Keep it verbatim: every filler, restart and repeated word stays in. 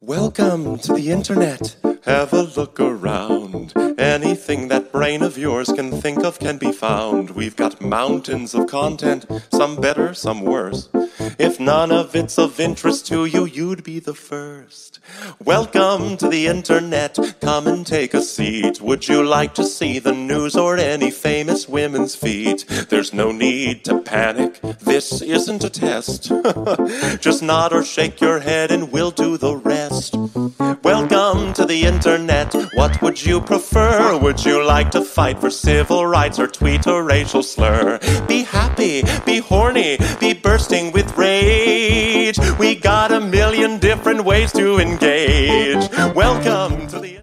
Welcome to the internet. Have a look around. Anything that brain of yours can think of can be found. We've got mountains of content, some better, some worse. If none of it's of interest to you, you'd be the first. Welcome to the internet. Come and take a seat. Would you like to see the news or any famous women's feet? There's no need to panic. This isn't a test. Just nod or shake your head and we'll do the rest. Welcome to the internet. What would you prefer? Would you like to fight for civil rights or tweet a racial slur? Be happy, be horny, be bursting with rage. We got a million different ways to engage. Welcome to the